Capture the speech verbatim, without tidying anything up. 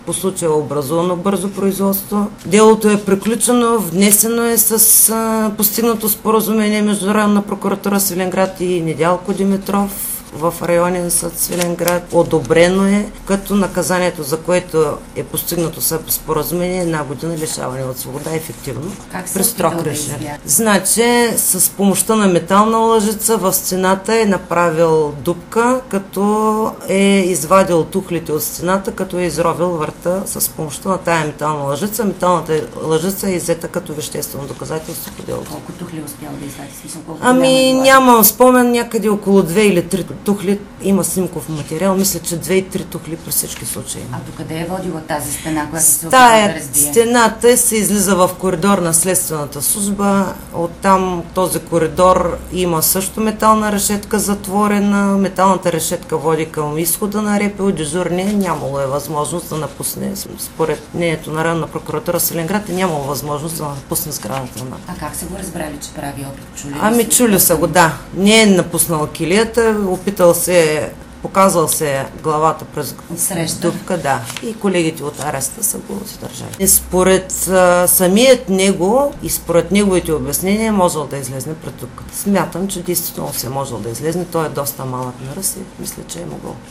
По случая е образувано бързо производство. Делото е приключено, внесено е с а, постигнато споразумение между Районна прокуратура Свиленград и Недялко Димитров в районен съд Свиленград. Одобрено е, като наказанието, за което е постигнато споразумение, една година лишаване от свобода, ефективно. Как се при строг да режим. избяга? Значи, с помощта на метална лъжица в стената е направил дупка, като е извадил тухлите от стената, като е изровил врата с помощта на тая метална лъжица. Металната лъжица е иззета като веществено доказателство по делото. Колко тухли успял да извади? Смисъл, колко Ами голяма е нямам спомен, някъде около две или три тухли. Има снимков материал, мисля, че две и три тухли при всички случаи. А до къде е водила тази стена, която се опитва да Тая разбие? стената се излиза в коридор на следствената служба. Оттам този коридор има също метална решетка затворена. Металната решетка води към изхода на РПУ. Дежурния нямало е възможност да напусне. Според мнението на Районна прокуратура Свиленград е нямало възможност да напусне сградата на. А как се го разбрали, че прави опит? Чули ли Ами са? чули са го, да. Не е напуснал килията, опитал се, показал се главата през Среща. дупка, да. И колегите от ареста са го задържали. И според а, самият него и според неговите обяснения е можел да излезне пред дупката. Смятам, че действително се е можел да излезне. Той е доста малък на ръст и мисля, че е могъл.